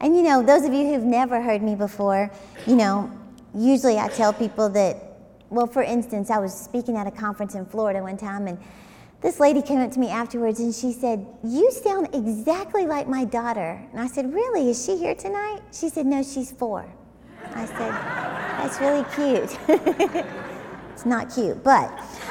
And those of you who've never heard me before, usually I tell people that, well, for instance, I was speaking at a conference in Florida one time, and this lady came up to me afterwards and she said, "You sound exactly like my daughter." And I said, "Really? Is she here tonight?" She said, "No, she's 4. I said, "That's really cute." It's not cute, but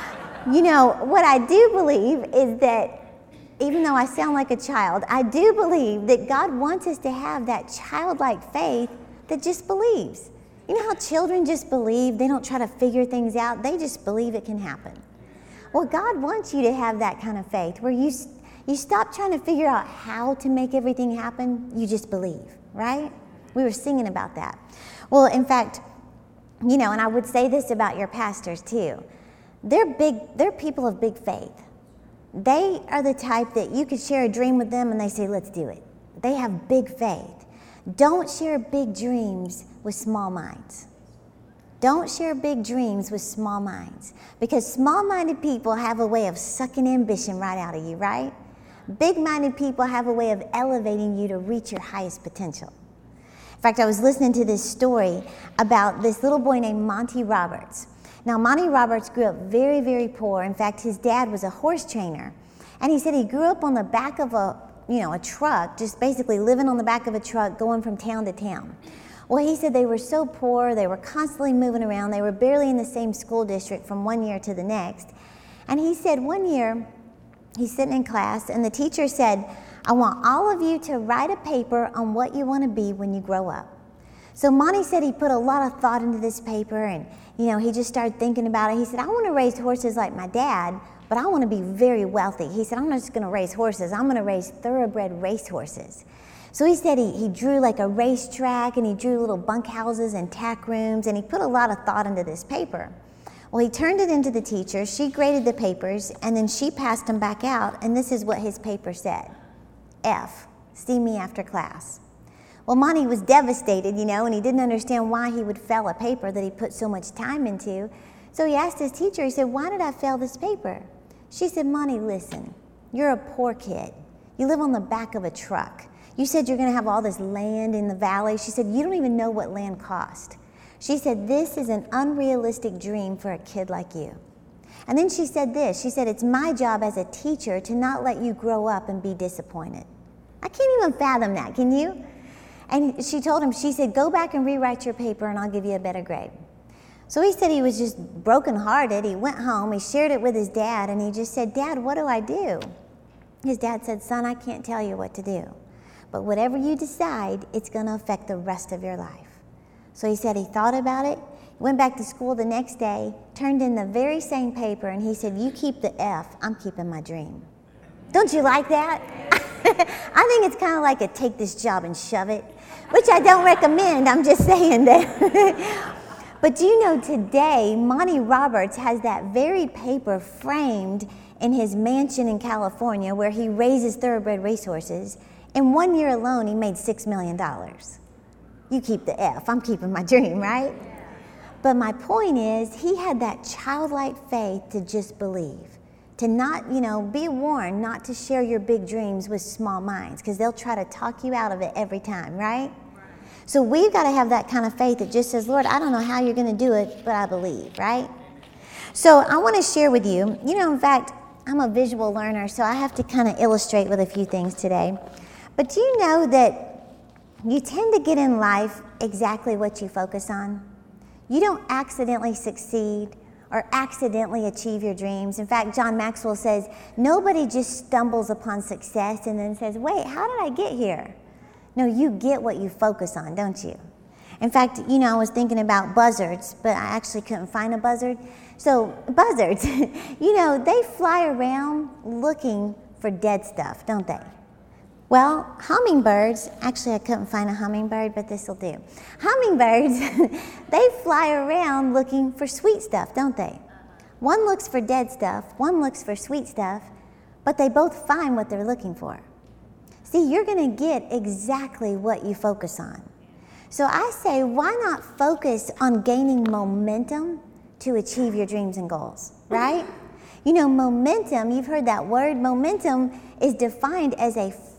what I do believe is that even though I sound like a child, I do believe that God wants us to have that childlike faith that just believes. You know how children just believe? They don't try to figure things out. They just believe it can happen. Well, God wants you to have that kind of faith where you stop trying to figure out how to make everything happen. You just believe, right? We were singing about that. Well, in fact, and I would say this about your pastors too. They're people of big faith. They are the type that you could share a dream with them and they say, "Let's do it." They have big faith. Don't share big dreams with small minds. Don't share big dreams with small minds, because small-minded people have a way of sucking ambition right out of you, right? Big-minded people have a way of elevating you to reach your highest potential. In fact, I was listening to this story about this little boy named Monty Roberts. Now, Monty Roberts grew up very, very poor. In fact, his dad was a horse trainer. And he said he grew up on the back of a truck, just basically living on the back of a truck, going from town to town. Well, he said they were so poor, they were constantly moving around, they were barely in the same school district from one year to the next. And he said one year, he's sitting in class, and the teacher said, "I want all of you to write a paper on what you want to be when you grow up." So Monty said he put a lot of thought into this paper, and he just started thinking about it. He said, "I want to raise horses like my dad, but I want to be very wealthy." He said, "I'm not just going to raise horses, I'm going to raise thoroughbred race horses." So he said he drew like a racetrack, and he drew little bunkhouses and tack rooms, and he put a lot of thought into this paper. Well, he turned it into the teacher. She graded the papers, and then she passed them back out, and this is what his paper said: F, see me after class. Well, Monty was devastated, and he didn't understand why he would fail a paper that he put so much time into. So he asked his teacher, he said, "Why did I fail this paper?" She said, "Monty, listen, you're a poor kid. You live on the back of a truck. You said you're going to have all this land in the valley." She said, "You don't even know what land cost." She said, "This is an unrealistic dream for a kid like you." And then she said this. She said, "It's my job as a teacher to not let you grow up and be disappointed." I can't even fathom that, can you? And she told him, she said, "Go back and rewrite your paper and I'll give you a better grade." So he said he was just brokenhearted. He went home, he shared it with his dad, and he just said, "Dad, what do I do?" His dad said, "Son, I can't tell you what to do. But whatever you decide, it's going to affect the rest of your life." So he said he thought about it, went back to school the next day, turned in the very same paper, and he said, "You keep the F, I'm keeping my dream." Don't you like that? I think it's kind of like a take this job and shove it, which I don't recommend, I'm just saying that. But do you know today, Monty Roberts has that very paper framed in his mansion in California where he raises thoroughbred racehorses. In 1 year alone, he made $6 million. You keep the F, I'm keeping my dream, right? But my point is, he had that childlike faith to just believe, to not, be warned not to share your big dreams with small minds, because they'll try to talk you out of it every time, right? So we've got to have that kind of faith that just says, "Lord, I don't know how you're going to do it, but I believe," right? So I want to share with you, in fact, I'm a visual learner, so I have to kind of illustrate with a few things today. But do you know that you tend to get in life exactly what you focus on? You don't accidentally succeed or accidentally achieve your dreams. In fact, John Maxwell says, nobody just stumbles upon success and then says, "Wait, how did I get here?" No, you get what you focus on, don't you? In fact, I was thinking about buzzards, but I actually couldn't find a buzzard. So buzzards, they fly around looking for dead stuff, don't they? Well, hummingbirds, actually I couldn't find a hummingbird, but this will do. Hummingbirds, they fly around looking for sweet stuff, don't they? One looks for dead stuff, one looks for sweet stuff, but they both find what they're looking for. See, you're going to get exactly what you focus on. So I say, why not focus on gaining momentum to achieve your dreams and goals, right? Momentum, you've heard that word. Momentum is defined as a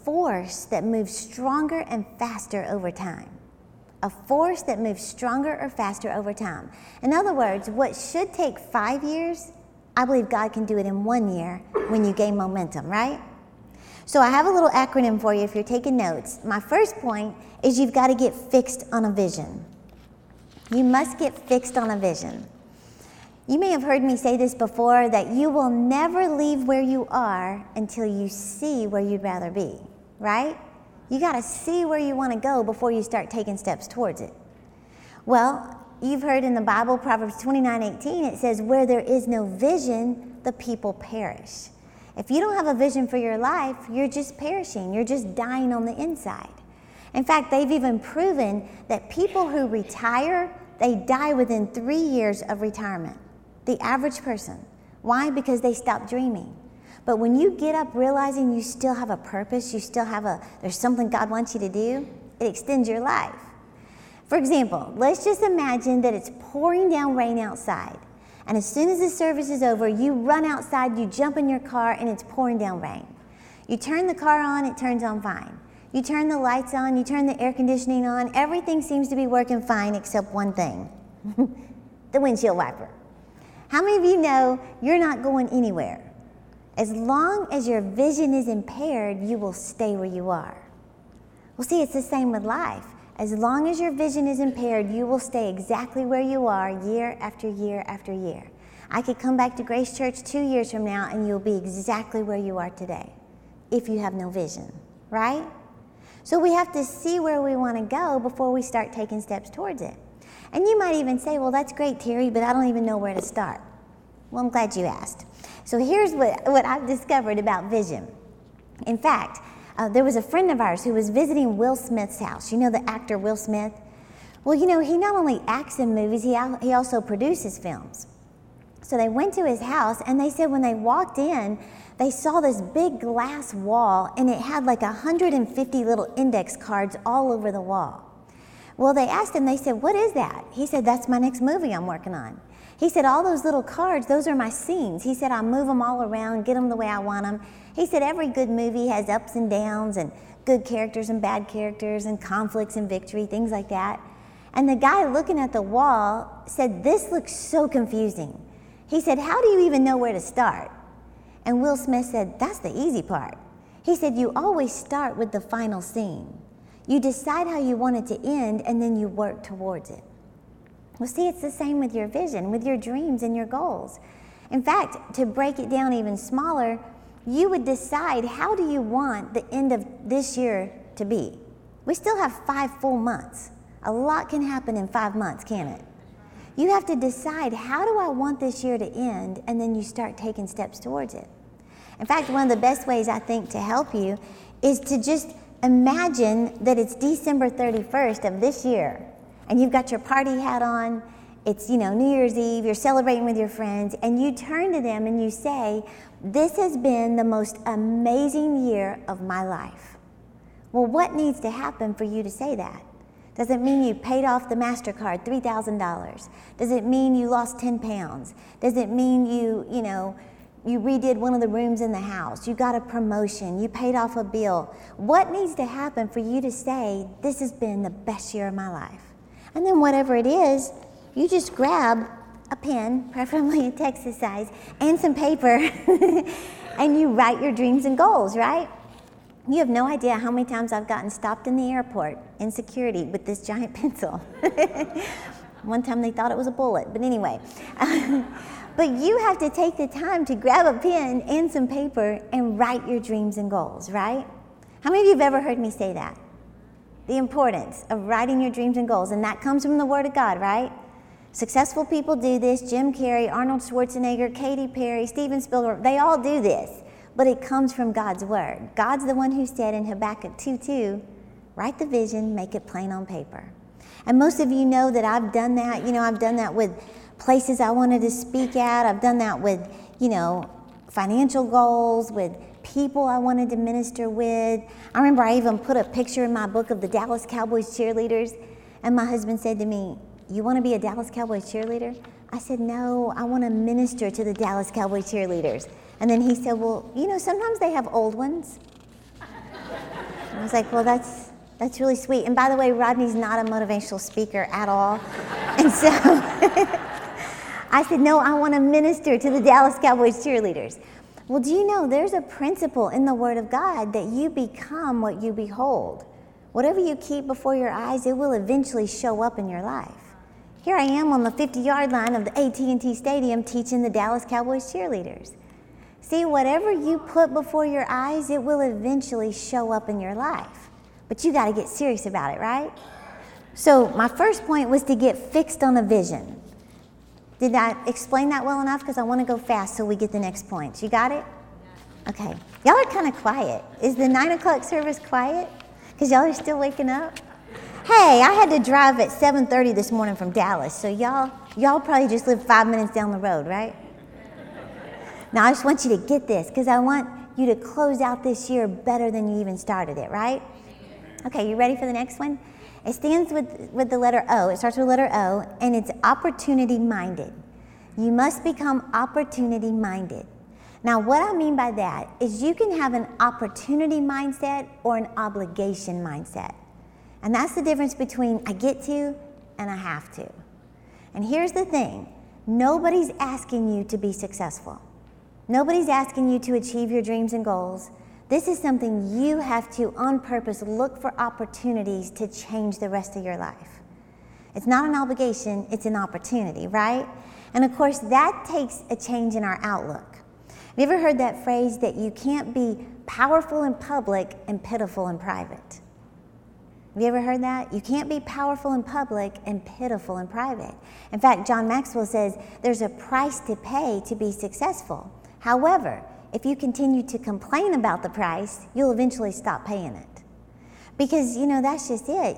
force that moves stronger and faster over time. A force that moves stronger or faster over time. In other words, what should take 5 years, I believe God can do it in 1 year when you gain momentum, right? So I have a little acronym for you if you're taking notes. My first point is you've got to get fixed on a vision. You must get fixed on a vision. You may have heard me say this before, that you will never leave where you are until you see where you'd rather be, right? You got to see where you want to go before you start taking steps towards it. Well, you've heard in the Bible, Proverbs 29:18, it says, where there is no vision, the people perish. If you don't have a vision for your life, you're just perishing. You're just dying on the inside. In fact, they've even proven that people who retire, they die within 3 years of retirement. The average person. Why? Because they stop dreaming. But when you get up realizing you still have a purpose, there's something God wants you to do, it extends your life. For example, let's just imagine that it's pouring down rain outside. And as soon as the service is over, you run outside, you jump in your car, and it's pouring down rain. You turn the car on, it turns on fine. You turn the lights on, you turn the air conditioning on, everything seems to be working fine except one thing, the windshield wiper. How many of you know you're not going anywhere? As long as your vision is impaired, you will stay where you are. Well, see, it's the same with life. As long as your vision is impaired, you will stay exactly where you are year after year after year. I could come back to Grace Church 2 years from now and you'll be exactly where you are today if you have no vision, right? So we have to see where we want to go before we start taking steps towards it. And you might even say, well, that's great, Terry, but I don't even know where to start. Well, I'm glad you asked. So here's what I've discovered about vision. In fact, there was a friend of ours who was visiting Will Smith's house. You know the actor Will Smith? Well, you know, he not only acts in movies, he also produces films. So they went to his house, and they said when they walked in, they saw this big glass wall, and it had like 150 little index cards all over the wall. Well, they asked him, they said, what is that? He said, that's my next movie I'm working on. He said, all those little cards, those are my scenes. He said, I move them all around, get them the way I want them. He said, every good movie has ups and downs and good characters and bad characters and conflicts and victory, things like that. And the guy looking at the wall said, this looks so confusing. He said, how do you even know where to start? And Will Smith said, that's the easy part. He said, you always start with the final scene. You decide how you want it to end, and then you work towards it. Well, see, it's the same with your vision, with your dreams and your goals. In fact, to break it down even smaller, you would decide, how do you want the end of this year to be? We still have 5 full months. A lot can happen in 5 months, can't it? You have to decide, how do I want this year to end? And then you start taking steps towards it. In fact, one of the best ways I think to help you is to just imagine that it's December 31st of this year, and you've got your party hat on, it's, New Year's Eve, you're celebrating with your friends, and you turn to them and you say, this has been the most amazing year of my life. Well, what needs to happen for you to say that? Does it mean you paid off the MasterCard $3,000? Does it mean you lost 10 pounds? Does it mean you redid one of the rooms in the house? You got a promotion? You paid off a bill? What needs to happen for you to say, this has been the best year of my life? And then whatever it is, you just grab a pen, preferably a Texas size, and some paper, and you write your dreams and goals, right? You have no idea how many times I've gotten stopped in the airport in security with this giant pencil. One time they thought it was a bullet, but anyway. But you have to take the time to grab a pen and some paper and write your dreams and goals, right? How many of you have ever heard me say that? The importance of writing your dreams and goals, and that comes from the Word of God, right? Successful people do this. Jim Carrey, Arnold Schwarzenegger, Katy Perry, Steven Spielberg, they all do this, but it comes from God's Word. God's the one who said in Habakkuk 2:2, write the vision, make it plain on paper. And most of you know that I've done that. I've done that with places I wanted to speak at. I've done that with, financial goals, with people I wanted to minister with. I remember I even put a picture in my book of the Dallas Cowboys cheerleaders, and my husband said to me, you want to be a Dallas Cowboys cheerleader? I said, no, I want to minister to the Dallas Cowboys cheerleaders. And then he said, well, sometimes they have old ones. I was like, well, that's really sweet. And by the way, Rodney's not a motivational speaker at all. And so I said, no, I want to minister to the Dallas Cowboys cheerleaders. Well, do you know there's a principle in the Word of God that you become what you behold. Whatever you keep before your eyes, it will eventually show up in your life. Here I am on the 50-yard line of the AT&T Stadium teaching the Dallas Cowboys cheerleaders. See, whatever you put before your eyes, it will eventually show up in your life. But you got to get serious about it, right? So my first point was to get fixed on a vision. Did I explain that well enough? Because I want to go fast so we get the next point. You got it? Okay. Y'all are kind of quiet. Is the 9 o'clock service quiet? Because y'all are still waking up? Hey, I had to drive at 7:30 this morning from Dallas, so y'all probably just live 5 minutes down the road, right? Now, I just want you to get this, because I want you to close out this year better than you even started it, right? Okay, you ready for the next one? It stands with the letter O. It starts with the letter O, and it's opportunity-minded. You must become opportunity-minded. Now, what I mean by that is you can have an opportunity mindset or an obligation mindset. And that's the difference between I get to and I have to. And here's the thing. Nobody's asking you to be successful. Nobody's asking you to achieve your dreams and goals. This is something you have to, on purpose, look for opportunities to change the rest of your life. It's not an obligation, it's an opportunity, right? And of course, that takes a change in our outlook. Have you ever heard that phrase that you can't be powerful in public and pitiful in private? Have you ever heard that? You can't be powerful in public and pitiful in private. In fact, John Maxwell says there's a price to pay to be successful. However, if you continue to complain about the price, you'll eventually stop paying it. Because, that's just it.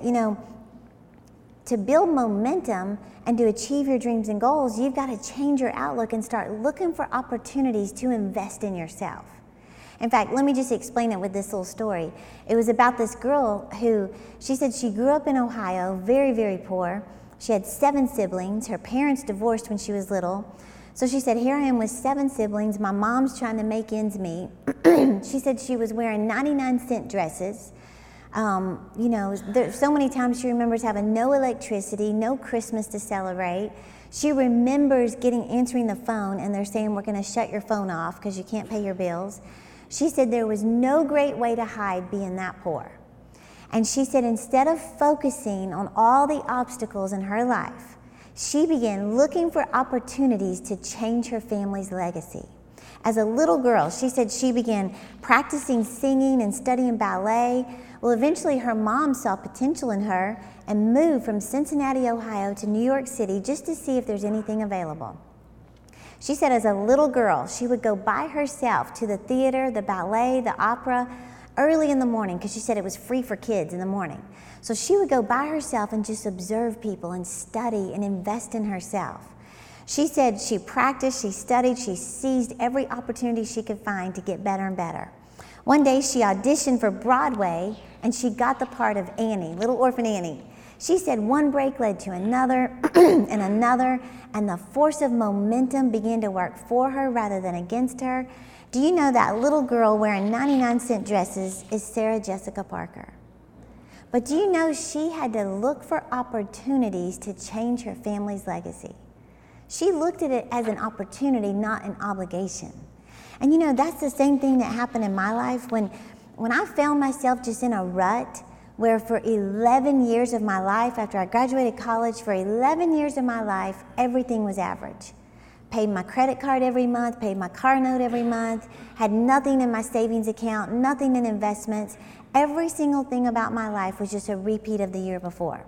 To build momentum and to achieve your dreams and goals, you've got to change your outlook and start looking for opportunities to invest in yourself. In fact, let me just explain it with this little story. It was about this girl who, she said she grew up in Ohio, very, very poor. She had 7 siblings. Her parents divorced when she was little. So she said, here I am with 7 siblings. My mom's trying to make ends meet. She said she was wearing 99-cent dresses. So many times she remembers having no electricity, no Christmas to celebrate. She remembers answering the phone and they're saying, we're going to shut your phone off because you can't pay your bills. She said there was no great way to hide being that poor. And she said instead of focusing on all the obstacles in her life, she began looking for opportunities to change her family's legacy. As a little girl, she said she began practicing singing and studying ballet. Well, eventually her mom saw potential in her and moved from Cincinnati, Ohio to New York City just to see if there's anything available. She said as a little girl, she would go by herself to the theater, the ballet, the opera, early in the morning, because she said it was free for kids in the morning. So she would go by herself and just observe people and study and invest in herself. She said she practiced, she studied, she seized every opportunity she could find to get better and better. One day she auditioned for Broadway and she got the part of Annie, little orphan Annie. She said one break led to another and another, and the force of momentum began to work for her rather than against her. Do you know that little girl wearing 99-cent dresses is Sarah Jessica Parker? But do you know she had to look for opportunities to change her family's legacy? She looked at it as an opportunity, not an obligation. And that's the same thing that happened in my life when I found myself just in a rut where for 11 years of my life, after I graduated college, for 11 years of my life, everything was average. Paid my credit card every month, paid my car note every month, had nothing in my savings account, nothing in investments. Every single thing about my life was just a repeat of the year before.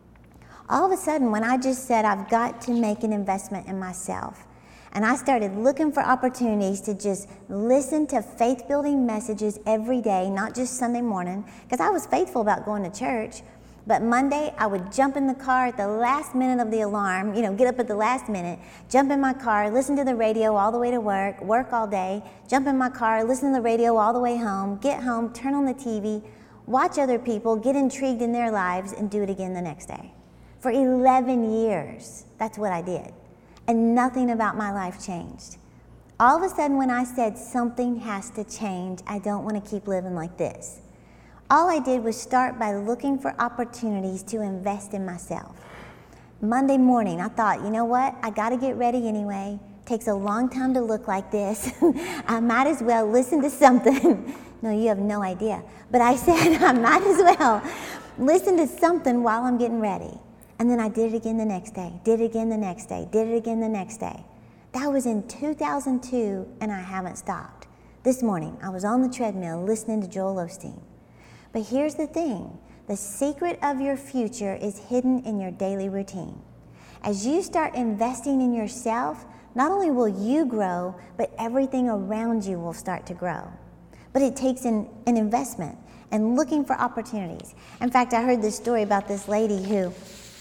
All of a sudden, when I just said, I've got to make an investment in myself, and I started looking for opportunities to just listen to faith-building messages every day, not just Sunday morning, because I was faithful about going to church. But Monday, I would jump in the car at the last minute of the alarm, get up at the last minute, jump in my car, listen to the radio all the way to work all day, jump in my car, listen to the radio all the way home, get home, turn on the TV, watch other people, get intrigued in their lives, and do it again the next day. For 11 years, that's what I did. And nothing about my life changed. All of a sudden, when I said something has to change, I don't want to keep living like this, all I did was start by looking for opportunities to invest in myself. Monday morning, I thought, you know what? I got to get ready anyway. Takes a long time to look like this. I might as well listen to something. No, you have no idea. But I said, I might as well listen to something while I'm getting ready. And then I did it again the next day, did it again the next day, did it again the next day. That was in 2002, and I haven't stopped. This morning, I was on the treadmill listening to Joel Osteen. But here's the thing. The secret of your future is hidden in your daily routine. As you start investing in yourself, not only will you grow, but everything around you will start to grow. But it takes an investment and looking for opportunities. In fact, I heard this story about this lady who,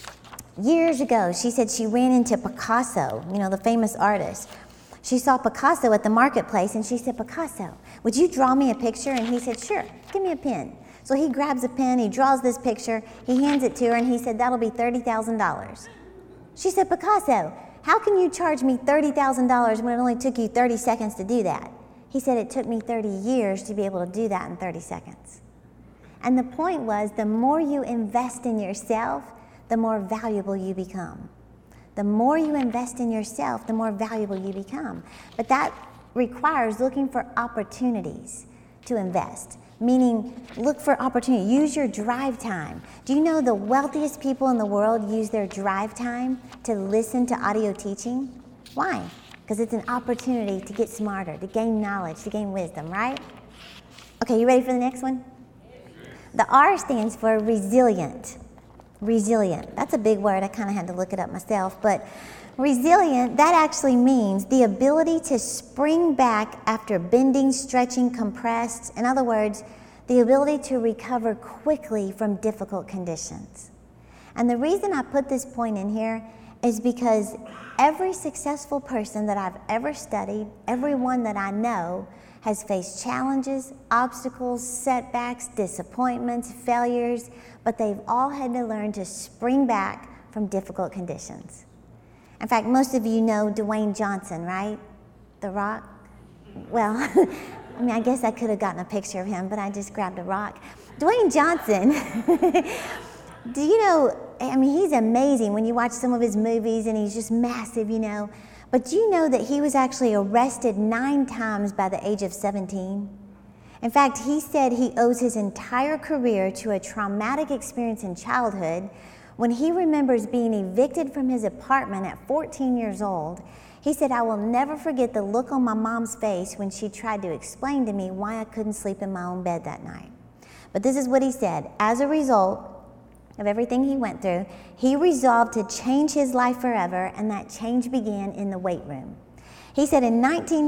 years ago, she said she ran into Picasso, the famous artist. She saw Picasso at the marketplace and she said, Picasso, would you draw me a picture? And he said, sure, give me a pen. So he grabs a pen, he draws this picture, he hands it to her, and he said, that'll be $30,000. She said, Picasso, how can you charge me $30,000 when it only took you 30 seconds to do that? He said, it took me 30 years to be able to do that in 30 seconds. And the point was, the more you invest in yourself, the more valuable you become. The more you invest in yourself, the more valuable you become. But that requires looking for opportunities to invest. Meaning, look for opportunity. Use your drive time. Do you know the wealthiest people in the world use their drive time to listen to audio teaching? Why? Because it's an opportunity to get smarter, to gain knowledge, to gain wisdom, right? Okay, you ready for the next one? The R stands for resilient. Resilient. That's a big word. I kind of had to look it up myself. But resilient, that actually means the ability to spring back after bending, stretching, compressed. In other words, the ability to recover quickly from difficult conditions. And the reason I put this point in here is because every successful person that I've ever studied, everyone that I know, has faced challenges, obstacles, setbacks, disappointments, failures, but they've all had to learn to spring back from difficult conditions. In fact, most of you know Dwayne Johnson, right? The Rock? Well, I guess I could have gotten a picture of him, but I just grabbed a rock. Dwayne Johnson, do you know, he's amazing when you watch some of his movies and he's just massive, But do you know that he was actually arrested 9 times by the age of 17? In fact, he said he owes his entire career to a traumatic experience in childhood. When he remembers being evicted from his apartment at 14 years old, he said, I will never forget the look on my mom's face when she tried to explain to me why I couldn't sleep in my own bed that night. But this is what he said. As a result of everything he went through, he resolved to change his life forever, and that change began in the weight room. He said, in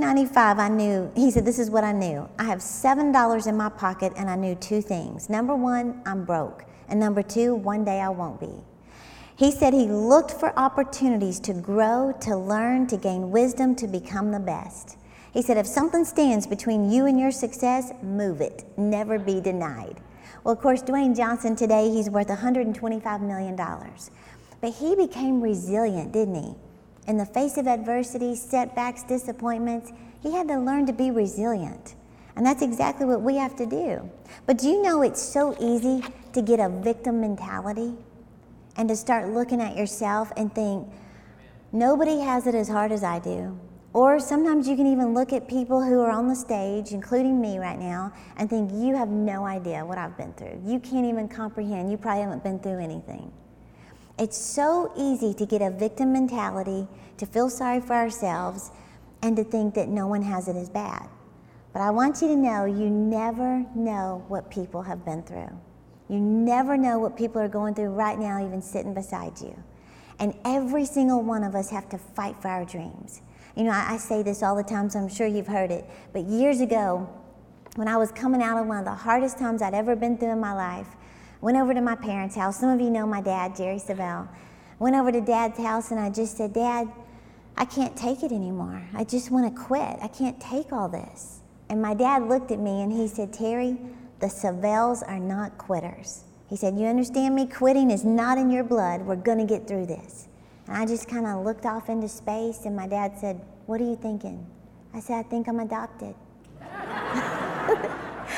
1995, this is what I knew. I have $7 in my pocket, and I knew 2 things. Number 1, I'm broke. And number 2, one day I won't be. He said he looked for opportunities to grow, to learn, to gain wisdom, to become the best. He said, if something stands between you and your success, move it. Never be denied. Well, of course, Dwayne Johnson today, he's worth $125 million. But he became resilient, didn't he? In the face of adversity, setbacks, disappointments, he had to learn to be resilient. And that's exactly what we have to do. But do you know it's so easy to get a victim mentality and to start looking at yourself and think, nobody has it as hard as I do. Or sometimes you can even look at people who are on the stage, including me right now, and think, you have no idea what I've been through. You can't even comprehend. You probably haven't been through anything. It's so easy to get a victim mentality, to feel sorry for ourselves, and to think that no one has it as bad. But I want you to know, you never know what people have been through. You never know what people are going through right now, even sitting beside you. And every single one of us have to fight for our dreams. I say this all the time, so I'm sure you've heard it. But years ago, when I was coming out of one of the hardest times I'd ever been through in my life, went over to my parents' house. Some of you know my dad, Jerry Savelle. Went over to Dad's house and I just said, Dad, I can't take it anymore. I just want to quit. I can't take all this. And my dad looked at me and he said, Terry, the Savelles are not quitters. He said, you understand me? Quitting is not in your blood. We're going to get through this. And I just kind of looked off into space and my dad said, what are you thinking? I said, I think I'm adopted.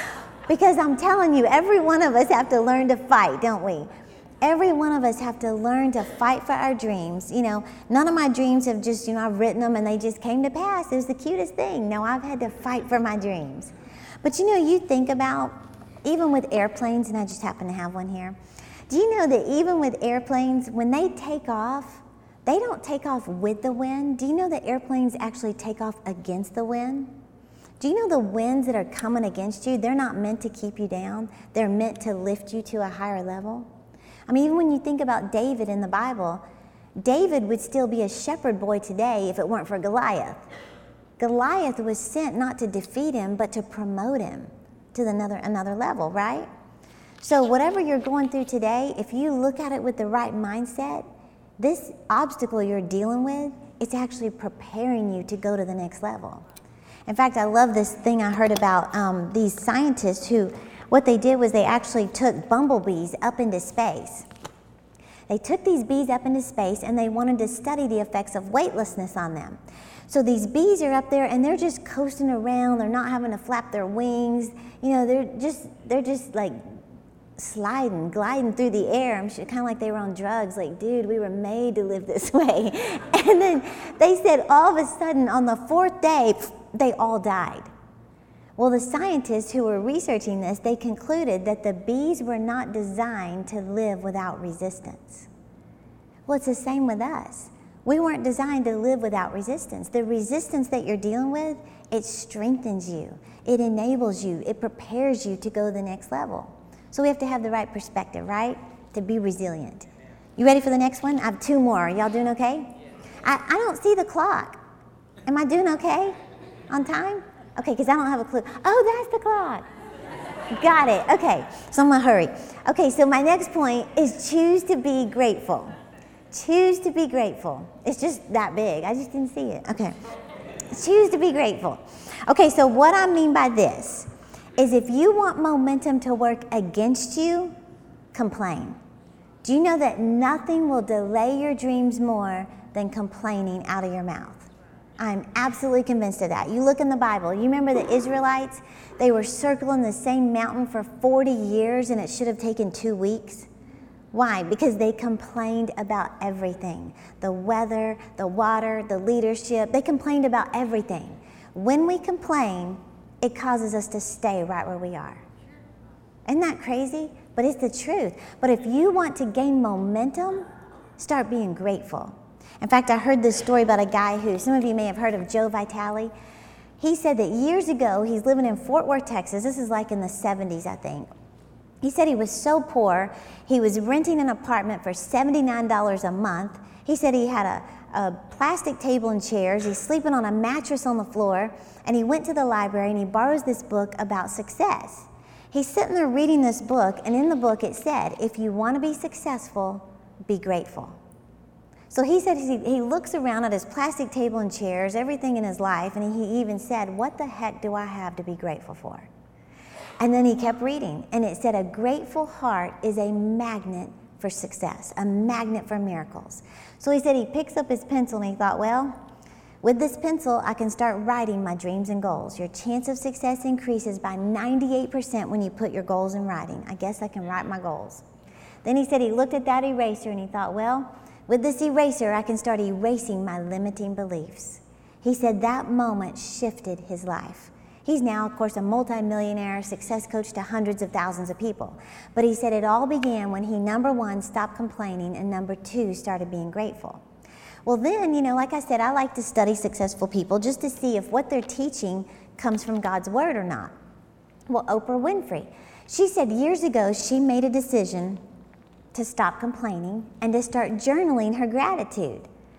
Because I'm telling you, every one of us have to learn to fight, don't we? Every one of us have to learn to fight for our dreams. You know, none of my dreams have just, I've written them and they just came to pass. It was the cutest thing. No, I've had to fight for my dreams. But you think about, even with airplanes, and I just happen to have one here. Do you know that even with airplanes, when they take off, they don't take off with the wind? Do you know that airplanes actually take off against the wind? Do you know the winds that are coming against you, they're not meant to keep you down. They're meant to lift you to a higher level. I mean, even when you think about David in the Bible, David would still be a shepherd boy today if it weren't for Goliath. Goliath was sent not to defeat him, but to promote him to another level, right? So whatever you're going through today, if you look at it with the right mindset, this obstacle you're dealing with, it's actually preparing you to go to the next level. In fact, I love this thing I heard about these scientists who, what they did was they actually took bumblebees up into space. They took these bees up into space and they wanted to study the effects of weightlessness on them. So these bees are up there and they're just coasting around. They're not having to flap their wings. They're just like sliding, gliding through the air. I'm sure, kind of like they were on drugs. Like, dude, we were made to live this way. And then they said all of a sudden on the fourth day, they all died. Well, the scientists who were researching this, they concluded that the bees were not designed to live without resistance. Well, it's the same with us. We weren't designed to live without resistance. The resistance that you're dealing with, it strengthens you. It enables you. It prepares you to go to the next level. So we have to have the right perspective, right? To be resilient. You ready for the next one? I have two more. Y'all doing okay? I don't see the clock. Am I doing okay? On time? Okay, because I don't have a clue. Oh, that's the clock. Got it. Okay, so I'm going to hurry. Okay, so my next point is choose to be grateful. Choose to be grateful. It's just that big. I just didn't see it. Okay. Choose to be grateful. Okay, so what I mean by this is if you want momentum to work against you, complain. Do you know that nothing will delay your dreams more than complaining out of your mouth? I'm absolutely convinced of that. You look in the Bible, you remember the Israelites? They were circling the same mountain for 40 years and it should have taken 2 weeks. Why? Because they complained about everything. The weather, the water, the leadership, they complained about everything. When we complain, it causes us to stay right where we are. Isn't that crazy? But it's the truth. But if you want to gain momentum, start being grateful. In fact, I heard this story about a guy who, some of you may have heard of Joe Vitale. He said that years ago, he's living in Fort Worth, Texas. This is like in the 70s, I think. He said he was so poor, he was renting an apartment for $79 a month. He said he had a plastic table and chairs. He's sleeping on a mattress on the floor. And he went to the library and he borrows this book about success. He's sitting there reading this book, and in the book it said, if you want to be successful, be grateful. So he said he looks around at his plastic table and chairs, everything in his life, and he even said, what the heck do I have to be grateful for? And then he kept reading, and it said, a grateful heart is a magnet for success, a magnet for miracles. So he said he picks up his pencil and he thought, well, with this pencil, I can start writing my dreams and goals. Your chance of success increases by 98% when you put your goals in writing. I guess I can write my goals. Then he said he looked at that eraser and he thought, well, with this eraser, I can start erasing my limiting beliefs. He said that moment shifted his life. He's now, of course, a multimillionaire, success coach to hundreds of thousands of people. But he said it all began when he, number one, stopped complaining, and number two, started being grateful. Well then, like I said, I like to study successful people just to see if what they're teaching comes from God's word or not. Well, Oprah Winfrey, she said years ago she made a decision to stop complaining and to start journaling her gratitude.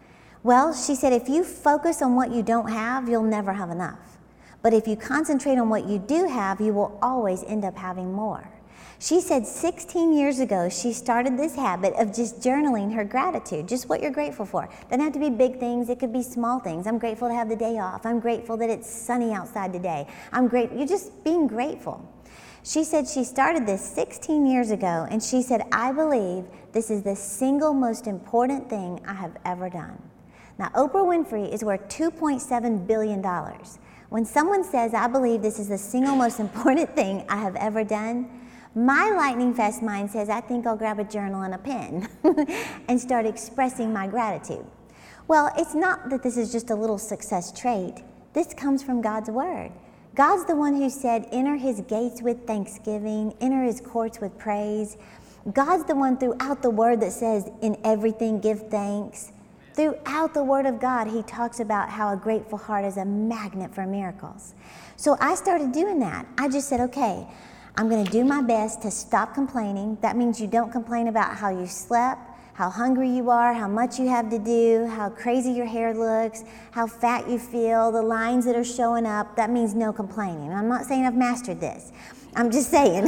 Well, she said if you focus on what you don't have, you'll never have enough. But if you concentrate on what you do have, you will always end up having more. She said 16 years ago, she started this habit of just journaling her gratitude, just what you're grateful for. Doesn't have to be big things, it could be small things. I'm grateful to have the day off. I'm grateful that it's sunny outside today. I'm grateful, you're just being grateful. She said she started this 16 years ago, and she said, I believe this is the single most important thing I have ever done. Now, Oprah Winfrey is worth $2.7 billion. When someone says, I believe this is the single most important thing I have ever done, my lightning fast mind says, I think I'll grab a journal and a pen and start expressing my gratitude. Well, it's not that this is just a little success trait. This comes from God's word. God's the one who said, enter his gates with thanksgiving, enter his courts with praise. God's the one throughout the word that says, in everything give thanks. Throughout the word of God, he talks about how a grateful heart is a magnet for miracles. So I started doing that. I just said, okay, I'm going to do my best to stop complaining. That means you don't complain about how you slept, how hungry you are, how much you have to do, how crazy your hair looks, how fat you feel, the lines that are showing up. That means no complaining. I'm not saying I've mastered this. I'm just saying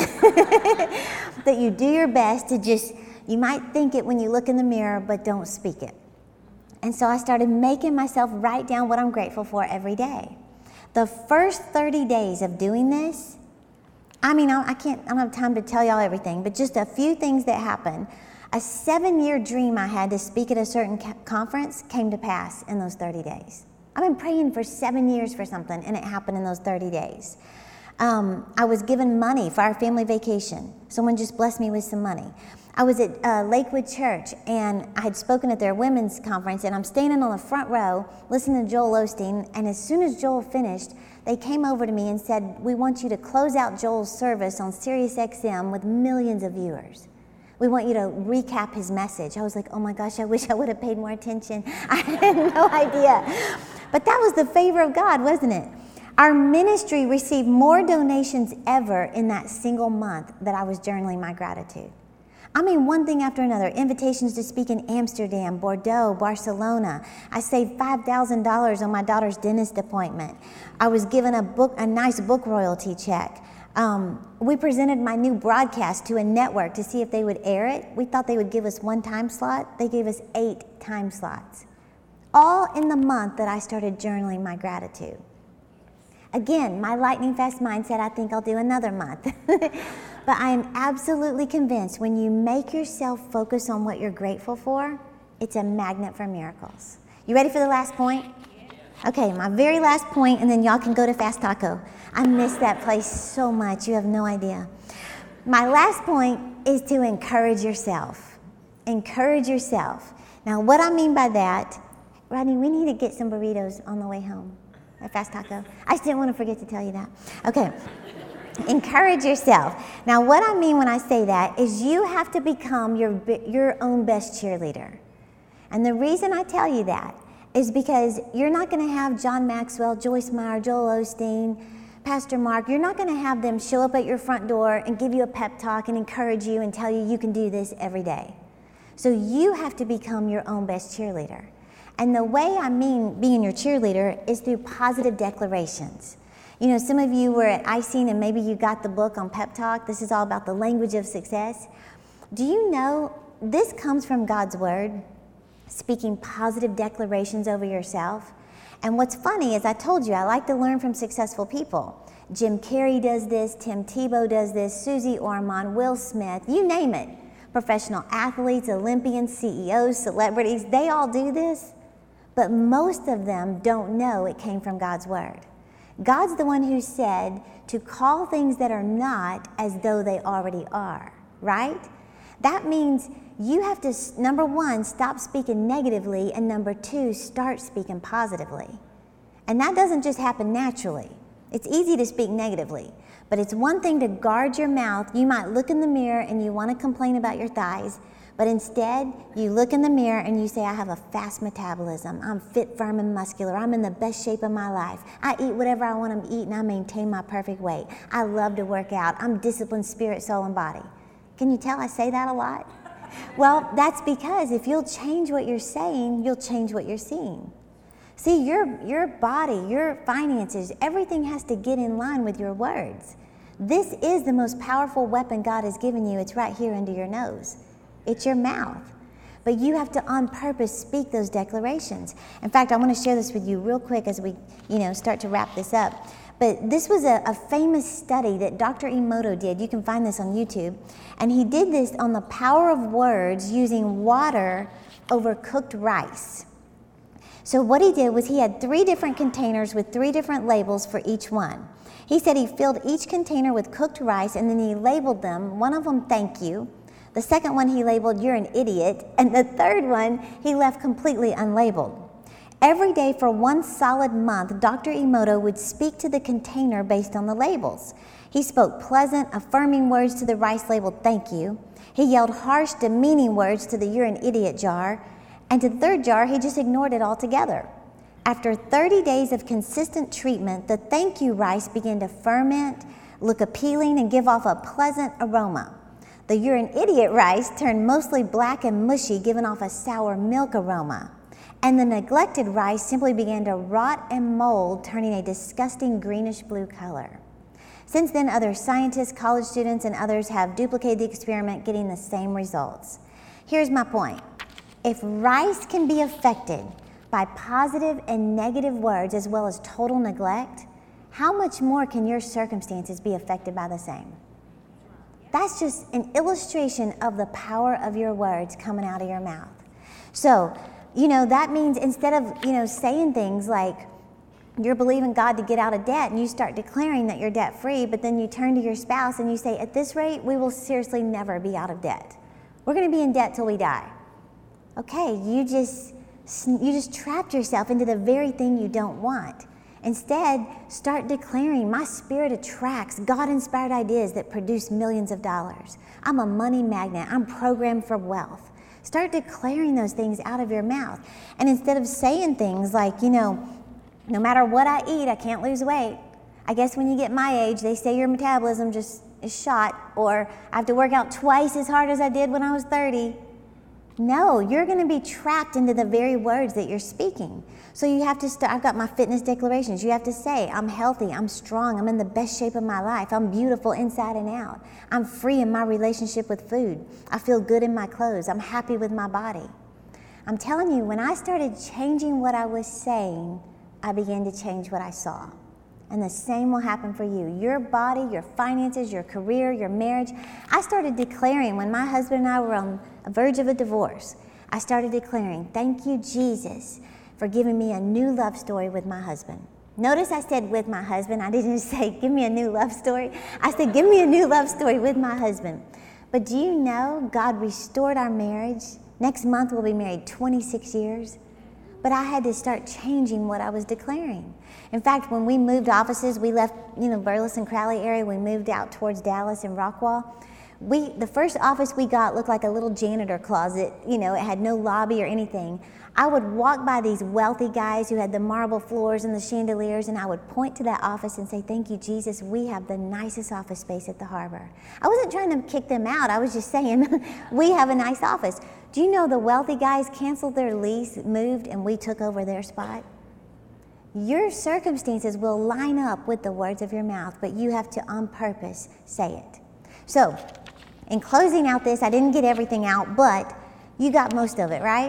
that you do your best to just, you might think it when you look in the mirror, but don't speak it. And so I started making myself write down what I'm grateful for every day. The first 30 days of doing this, I don't have time to tell y'all everything, but just a few things that happened. A 7-year dream I had to speak at a certain conference came to pass in those 30 days. I've been praying for 7 years for something, and it happened in those 30 days. I was given money for our family vacation. Someone just blessed me with some money. I was at Lakewood Church, and I had spoken at their women's conference, and I'm standing on the front row listening to Joel Osteen, and as soon as Joel finished, they came over to me and said, we want you to close out Joel's service on Sirius XM with millions of viewers. We want you to recap his message. I was like, oh my gosh, I wish I would have paid more attention. I had no idea. But that was the favor of God, wasn't it? Our ministry received more donations ever in that single month that I was journaling my gratitude. I mean, one thing after another, invitations to speak in Amsterdam, Bordeaux, Barcelona. I saved $5,000 on my daughter's dentist appointment. I was given a nice book royalty check. We presented my new broadcast to a network to see if they would air it. We thought they would give us 1 time slot. They gave us 8 time slots. All in the month that I started journaling my gratitude. Again, my lightning fast mind said, I think I'll do another month. But I am absolutely convinced when you make yourself focus on what you're grateful for, it's a magnet for miracles. You ready for the last point? Okay, my very last point, and then y'all can go to Fast Taco. I miss that place so much, you have no idea. My last point is to encourage yourself. Encourage yourself. Now, what I mean by that, Rodney, we need to get some burritos on the way home at Fast Taco. I just didn't want to forget to tell you that. Okay. Encourage yourself. Now, what I mean when I say that is you have to become your own best cheerleader. And the reason I tell you that is because you're not going to have John Maxwell, Joyce Meyer, Joel Osteen, Pastor Mark. You're not going to have them show up at your front door and give you a pep talk and encourage you and tell you you can do this every day. So you have to become your own best cheerleader. And the way I mean being your cheerleader is through positive declarations. You know, some of you were at Icing and maybe you got the book on Pep Talk. This is all about the language of success. Do you know this comes from God's word, speaking positive declarations over yourself? And what's funny is I told you I like to learn from successful people. Jim Carrey does this, Tim Tebow does this, Susie Orman, Will Smith, you name it. Professional athletes, Olympians, CEOs, celebrities, they all do this. But most of them don't know it came from God's word. God's the one who said to call things that are not as though they already are, right? That means you have to, number 1, stop speaking negatively, and number 2, start speaking positively. And that doesn't just happen naturally. It's easy to speak negatively, but it's one thing to guard your mouth. You might look in the mirror and you want to complain about your thighs, but instead, you look in the mirror and you say, I have a fast metabolism. I'm fit, firm, and muscular. I'm in the best shape of my life. I eat whatever I want to eat, and I maintain my perfect weight. I love to work out. I'm disciplined spirit, soul, and body. Can you tell I say that a lot? Well, that's because if you'll change what you're saying, you'll change what you're seeing. See, your body, your finances, everything has to get in line with your words. This is the most powerful weapon God has given you. It's right here under your nose. It's your mouth. But you have to on purpose speak those declarations. In fact, I want to share this with you real quick as we, start to wrap this up. But this was a famous study that Dr. Emoto did. You can find this on YouTube. And he did this on the power of words using water over cooked rice. So what he did was he had 3 different containers with 3 different labels for each one. He said he filled each container with cooked rice and then he labeled them. One of them, thank you. The second one he labeled, you're an idiot. And the third one he left completely unlabeled. Every day for 1 solid month, Dr. Emoto would speak to the container based on the labels. He spoke pleasant, affirming words to the rice labeled thank you. He yelled harsh, demeaning words to the you're an idiot jar. And to the third jar, he just ignored it altogether. After 30 days of consistent treatment, the thank you rice began to ferment, look appealing, and give off a pleasant aroma. The you're an idiot rice turned mostly black and mushy, giving off a sour milk aroma. And the neglected rice simply began to rot and mold, turning a disgusting greenish-blue color. Since then, other scientists, college students, and others have duplicated the experiment, getting the same results. Here's my point. If rice can be affected by positive and negative words as well as total neglect, how much more can your circumstances be affected by the same? That's just an illustration of the power of your words coming out of your mouth. So, that means instead of, saying things like you're believing God to get out of debt and you start declaring that you're debt free, but then you turn to your spouse and you say, at this rate, we will seriously never be out of debt. We're going to be in debt till we die. Okay, you just trapped yourself into the very thing you don't want. Instead, start declaring, my spirit attracts God-inspired ideas that produce millions of dollars. I'm a money magnet. I'm programmed for wealth. Start declaring those things out of your mouth. And instead of saying things like, no matter what I eat, I can't lose weight. I guess when you get my age, they say your metabolism just is shot, or I have to work out twice as hard as I did when I was 30. No, you're going to be trapped into the very words that you're speaking. So you have to start. I've got my fitness declarations. You have to say, I'm healthy, I'm strong, I'm in the best shape of my life, I'm beautiful inside and out, I'm free in my relationship with food, I feel good in my clothes, I'm happy with my body. I'm telling you, when I started changing what I was saying, I began to change what I saw. And the same will happen for you. Your body, your finances, your career, your marriage. I started declaring when my husband and I were on the verge of a divorce, I started declaring, thank you, Jesus, for giving me a new love story with my husband. Notice I said with my husband. I didn't say give me a new love story. I said give me a new love story with my husband. But do you know God restored our marriage? Next month we'll be married 26 years. But I had to start changing what I was declaring. In fact, when we moved offices, we left, Burleson Crowley area. We moved out towards Dallas and Rockwall. The first office we got looked like a little janitor closet. It had no lobby or anything. I would walk by these wealthy guys who had the marble floors and the chandeliers, and I would point to that office and say, thank you, Jesus, we have the nicest office space at the harbor. I wasn't trying to kick them out. I was just saying, we have a nice office. Do you know the wealthy guys canceled their lease, moved, and we took over their spot? Your circumstances will line up with the words of your mouth, but you have to, on purpose, say it. So, in closing out this, I didn't get everything out, but you got most of it, right?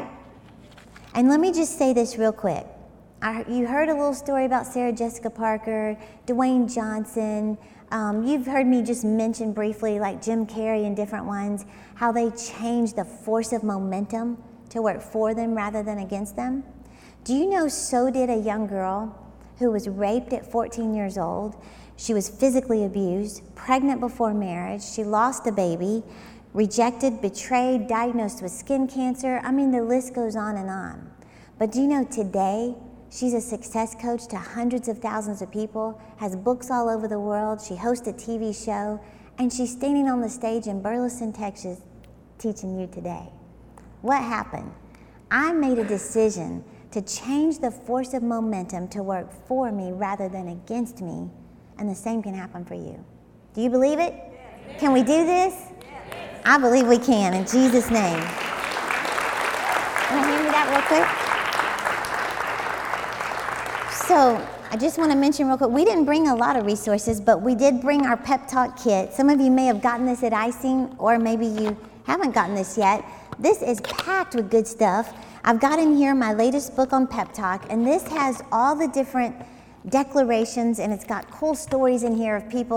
And let me just say this real quick. You heard a little story about Sarah Jessica Parker, Dwayne Johnson. You've heard me just mention briefly, like Jim Carrey and different ones, how they changed the force of momentum to work for them rather than against them. Do you know so did a young girl who was raped at 14 years old. She was physically abused, pregnant before marriage. She lost a baby, rejected, betrayed, diagnosed with skin cancer. I mean, the list goes on and on. But do you know today, she's a success coach to hundreds of thousands of people, has books all over the world, she hosts a TV show, and she's standing on the stage in Burleson, Texas, teaching you today. What happened? I made a decision to change the force of momentum to work for me rather than against me, and the same can happen for you. Do you believe it? Yes. Can we do this? Yes. I believe we can, in Jesus' name. Want to hand me that real quick? So, I just want to mention real quick, we didn't bring a lot of resources, but we did bring our Pep Talk kit. Some of you may have gotten this at Icing, or maybe you haven't gotten this yet. This is packed with good stuff. I've got in here my latest book on Pep Talk, and this has all the different declarations, and it's got cool stories in here of people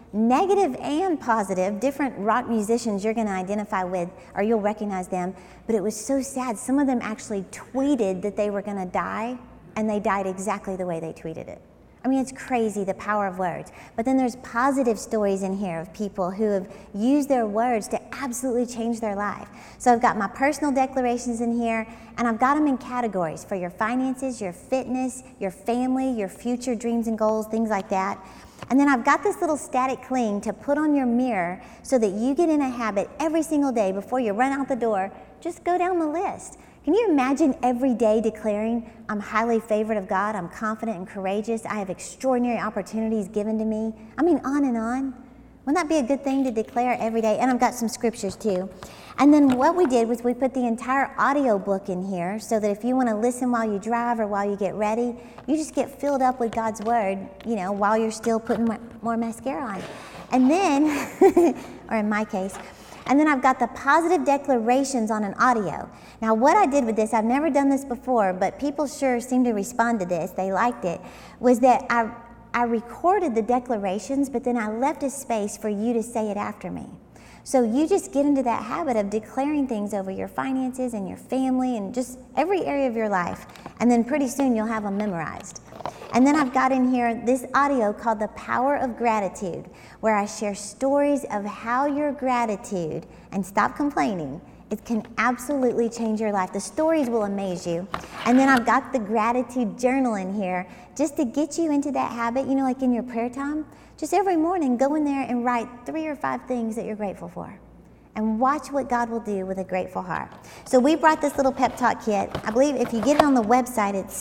negative and positive, different rock musicians you're going to identify with, or you'll recognize them. But it was so sad. Some of them actually tweeted that they were going to die, and they died exactly the way they tweeted it. I mean, it's crazy, the power of words. But then there's positive stories in here of people who have used their words to absolutely change their life. So I've got my personal declarations in here, and I've got them in categories for your finances, your fitness, your family, your future dreams and goals, things like that. And then I've got this little static cling to put on your mirror so that you get in a habit every single day before you run out the door. Just go down the list. Can you imagine every day declaring, I'm highly favored of God, I'm confident and courageous, I have extraordinary opportunities given to me? I mean, on and on. Wouldn't that be a good thing to declare every day? And I've got some scriptures too. And then what we did was we put the entire audio book in here so that if you want to listen while you drive or while you get ready, you just get filled up with God's word, while you're still putting more mascara on. And then, or in my case, and then I've got the positive declarations on an audio. Now, what I did with this, I've never done this before, but people sure seem to respond to this, they liked it, was that I recorded the declarations, but then I left a space for you to say it after me. So you just get into that habit of declaring things over your finances and your family and just every area of your life. And then pretty soon you'll have them memorized. And then I've got in here this audio called The Power of Gratitude, where I share stories of how your gratitude, and stop complaining, it can absolutely change your life. The stories will amaze you. And then I've got the gratitude journal in here just to get you into that habit, like in your prayer time. Just every morning, go in there and write 3 or 5 things that you're grateful for. And watch what God will do with a grateful heart. So we brought this little pep talk kit. I believe if you get it on the website, it's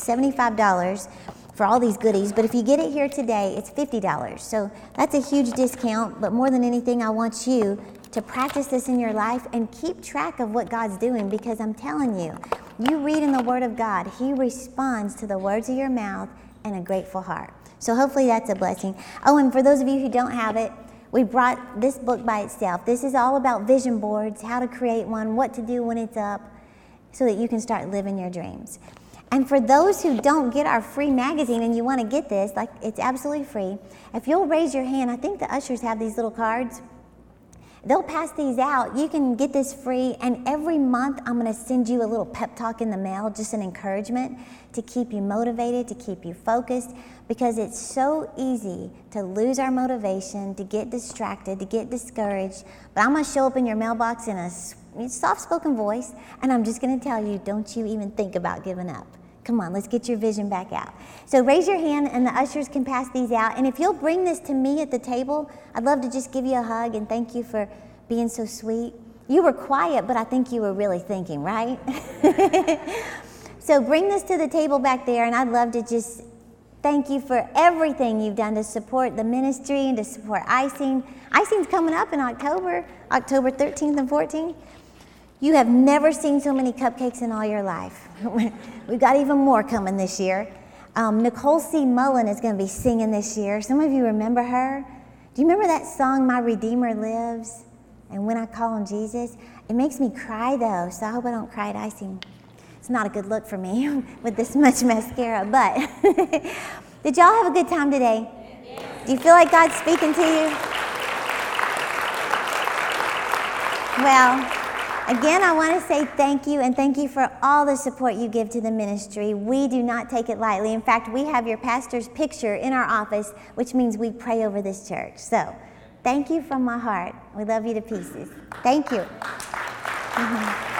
$75 for all these goodies. But if you get it here today, it's $50. So that's a huge discount. But more than anything, I want you to practice this in your life and keep track of what God's doing, because I'm telling you, you read in the Word of God, He responds to the words of your mouth and a grateful heart. So hopefully that's a blessing. Oh, and for those of you who don't have it, we brought this book by itself. This is all about vision boards, how to create one, what to do when it's up, so that you can start living your dreams. And for those who don't get our free magazine and you want to get this, it's absolutely free, if you'll raise your hand, I think the ushers have these little cards. They'll pass these out. You can get this free, and every month I'm going to send you a little pep talk in the mail, just an encouragement to keep you motivated, to keep you focused, because it's so easy to lose our motivation, to get distracted, to get discouraged. But I'm going to show up in your mailbox in a soft-spoken voice, and I'm just going to tell you, don't you even think about giving up. Come on, let's get your vision back out. So raise your hand and the ushers can pass these out. And if you'll bring this to me at the table, I'd love to just give you a hug and thank you for being so sweet. You were quiet, but I think you were really thinking, right? So bring this to the table back there, and I'd love to just thank you for everything you've done to support the ministry and to support Icing. Icing's coming up in October 13th and 14th. You have never seen so many cupcakes in all your life. We've got even more coming this year. Nicole C. Mullen is going to be singing this year. Some of you remember her. Do you remember that song, My Redeemer Lives? And When I Call on Jesus? It makes me cry, though, so I hope I don't cry at Icing. It's not a good look for me with this much mascara, but did y'all have a good time today? Do you feel like God's speaking to you? Well, again, I want to say thank you, and thank you for all the support you give to the ministry. We do not take it lightly. In fact, we have your pastor's picture in our office, which means we pray over this church. So, thank you from my heart. We love you to pieces. Thank you.